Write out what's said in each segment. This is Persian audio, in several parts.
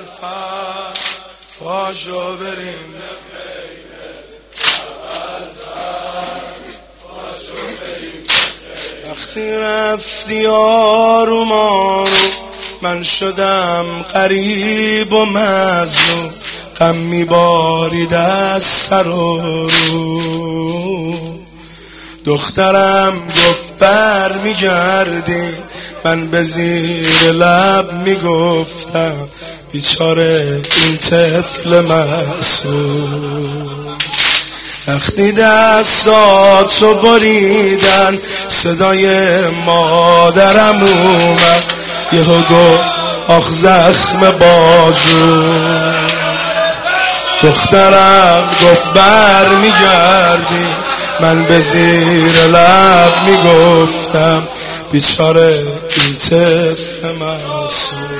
پاشو بریم وقتی رفتی آروم من شدم غریب و مظلوم غم میبارید از سر و رو دخترم گفت بر میگردی من به زیر لب میگفتم بیچاره این طفل معصوم وقتی دستاتو بریدن صدای مادرم اومد یهو گفت آخ زخم بازو دخترم گفت بر میگردی من به زیر لب میگفتم بیچاره این طفل معصوم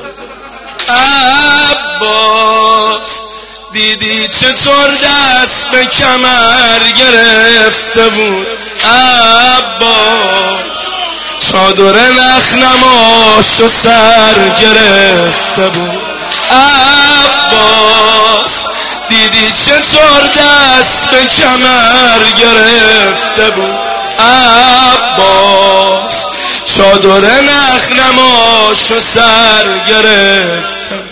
عباس دیدی چطور دست به کمر گرفته بود عباس چادر نخنماشو سر گرفته بود عباس دیدی چطور دست به کمر گرفته بود عباس چادر نخنماشو سر گرفته بود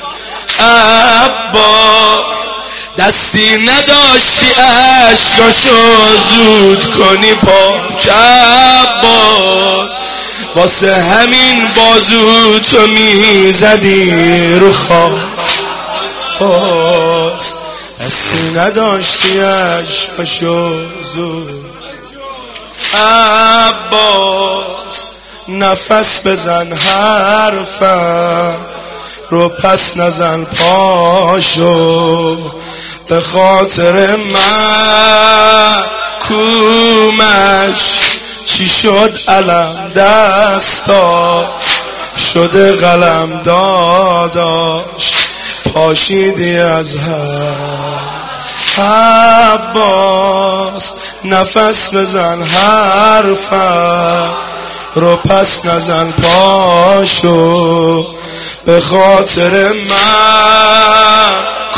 عباس دستی نداشتی عشقاشو زود کنی پاک عباس واسه همین بازو تو میزدی رو خواب دستی نداشتی عشقاشو زود عباس نفس بزن حرفم رو پس نزن پاشو به خاطر من کومش چی شد علم دستا شده قلم داداش پاشیدی از هم عباس نفس بزن حرفم رو پس نزن پاشو به خاطر من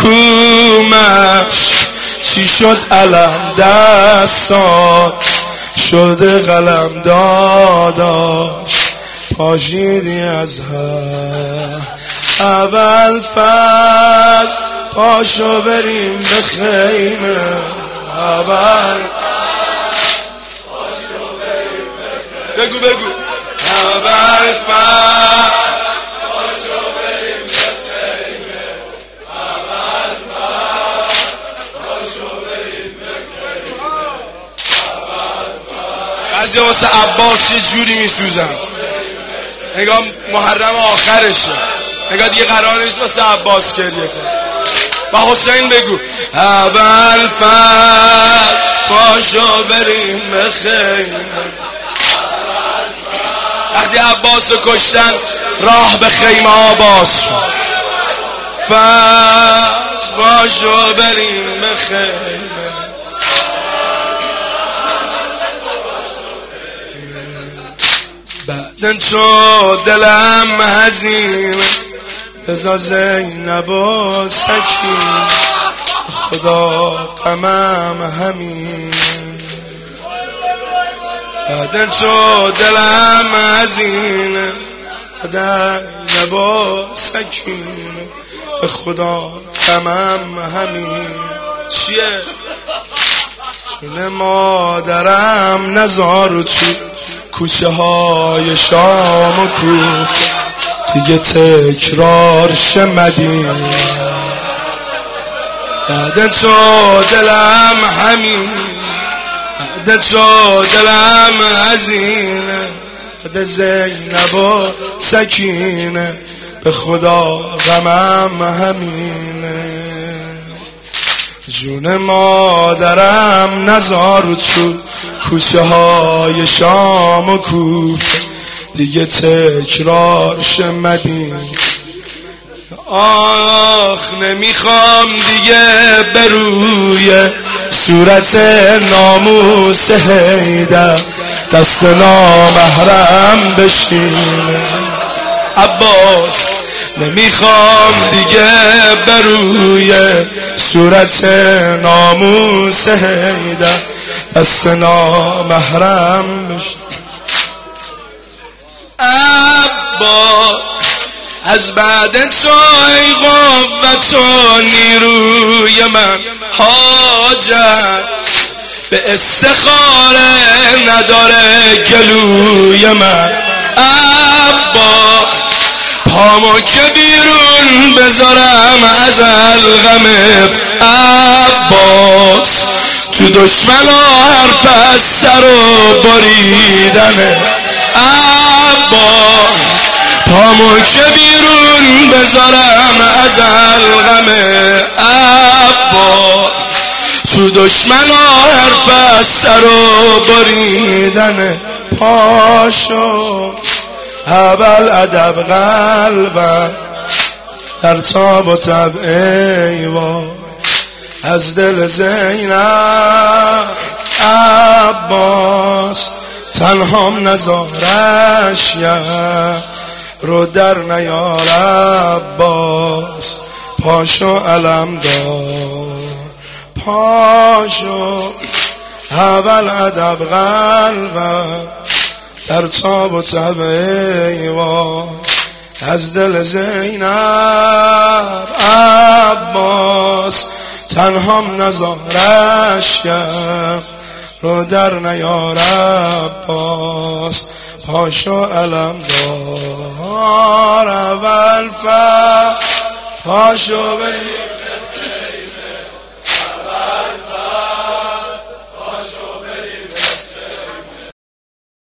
کومش چی شد علم دستان شده قلم داداش پاشیدی از هم اول فصل پاشو بریم به خیمه اول پاشو بریم به خیمه بگو اول فصل پاشو بریم به خیمه اول فصل پاشو بریم به خیمه اول فصل بعضی واسه عباس یه جوری میسوزن نگاه محرم آخرشه نگاه دیگه قرار نیست واسه عباس گریه کن با حسین بگو اول فصل پاشو بریم به خیمه وقتی عباس رو کشتن راه به خیمه ها باز شد فصل پاشو بریم به خیمه بعد تو دلم حزینه بذار زینب و سکین خدا غمم همینه بعد تو دلم حزینه زینب و سکینه به خدا غمم همین چیه چون مادرم نزار تو کوچه های شام و کوفه دیگه تکرار شه مدینه بعد تو دلم همین بعد تو دلم حزینه بعد زینب و سکینه به خدا غمم همینه جون مادرم نزار تو کوچه های شام و کوفه دیگه تکرار شه مدینه آخ نمیخوام دیگه بروی صورت ناموس حیدر دست نامحرم بشینه عباس نمیخوام دیگه بروی صورت ناموس حیدر دست نامحرم بشه. عباس از بعد تو ای قوت و نیروی من، حاجت به استخاره نداره گلوی من. عباس پامو که بیرون بذارم از الغم، عباس تو دشمنا حرف از سر و بریدنه. عباس پامو که بیرون بذارم از الغم، عباس تو دشمنا حرف از سر و بریدنه. پاشو اول ادب قلبم در تاب و تب ایوان از دل زینب. عباس تنهام نزارش رو در نیار. عباس پاشو علم دار، پاشو اول ادب قلبم در تاب و تب ایوان از دل زینب. عباس تنهام نزارش رو در نیار. عباس پاشو علم دار اول پاشو